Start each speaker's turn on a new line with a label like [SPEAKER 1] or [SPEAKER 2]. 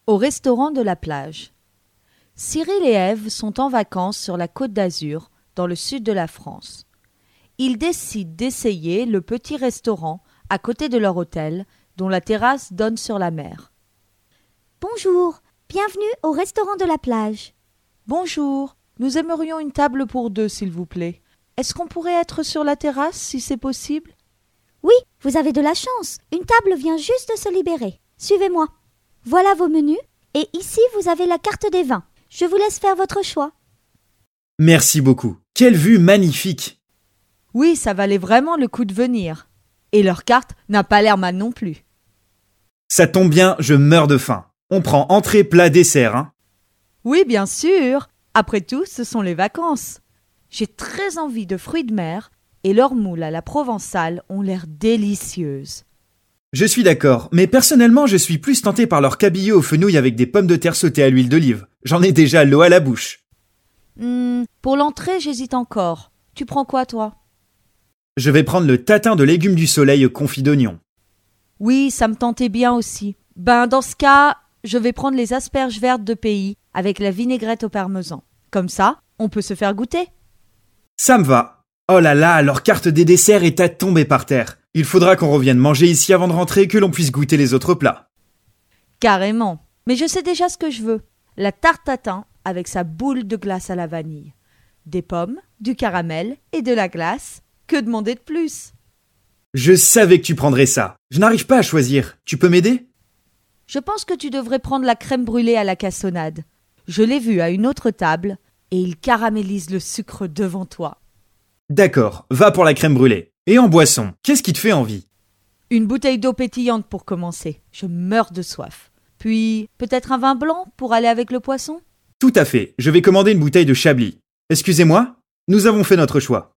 [SPEAKER 1] Au restaurant de la plage. Cyril et Ève sont en vacances sur la Côte d'Azur, dans le sud de la France. Ils décident d'essayer le petit restaurant à côté de leur hôtel, dont la terrasse donne sur la mer.
[SPEAKER 2] Bonjour, bienvenue au restaurant de la plage.
[SPEAKER 1] Bonjour, nous aimerions une table pour deux, s'il vous plaît. Est-ce qu'on pourrait être sur la terrasse, si c'est possible?
[SPEAKER 2] Oui, vous avez de la chance. Une table vient juste de se libérer. Suivez-moi. Voilà vos menus. Et ici, vous avez la carte des vins. Je vous laisse faire votre choix.
[SPEAKER 3] Merci beaucoup. Quelle vue magnifique!
[SPEAKER 1] Oui, ça valait vraiment le coup de venir. Et leur carte n'a pas l'air mal non plus.
[SPEAKER 3] Ça tombe bien, je meurs de faim. On prend entrée, plat, dessert, hein?
[SPEAKER 1] Oui, bien sûr. Après tout, ce sont les vacances. J'ai très envie de fruits de mer et leurs moules à la provençale ont l'air délicieuses.
[SPEAKER 3] Je suis d'accord, mais personnellement, je suis plus tenté par leur cabillaud aux fenouilles avec des pommes de terre sautées à l'huile d'olive. J'en ai déjà l'eau à la bouche.
[SPEAKER 1] Pour l'entrée, j'hésite encore. Tu prends quoi, toi?
[SPEAKER 3] Je vais prendre le tatin de légumes du soleil confit d'oignon.
[SPEAKER 1] Oui, ça me tentait bien aussi. Dans ce cas, je vais prendre les asperges vertes de pays avec la vinaigrette au parmesan. Comme ça, on peut se faire goûter.
[SPEAKER 3] Ça me va. Oh là là, leur carte des desserts est à tomber par terre. Il faudra qu'on revienne manger ici avant de rentrer et que l'on puisse goûter les autres plats.
[SPEAKER 1] Carrément. Mais je sais déjà ce que je veux. La tarte tatin avec sa boule de glace à la vanille. Des pommes, du caramel et de la glace. Que demander de plus?
[SPEAKER 3] Je savais que tu prendrais ça. Je n'arrive pas à choisir. Tu peux m'aider?
[SPEAKER 1] Je pense que tu devrais prendre la crème brûlée à la cassonade. Je l'ai vue à une autre table et il caramélise le sucre devant toi.
[SPEAKER 3] D'accord, va pour la crème brûlée. Et en boisson, qu'est-ce qui te fait envie?
[SPEAKER 1] Une bouteille d'eau pétillante pour commencer. Je meurs de soif. Puis, peut-être un vin blanc pour aller avec le poisson?
[SPEAKER 3] Tout à fait, je vais commander une bouteille de Chablis. Excusez-moi, nous avons fait notre choix.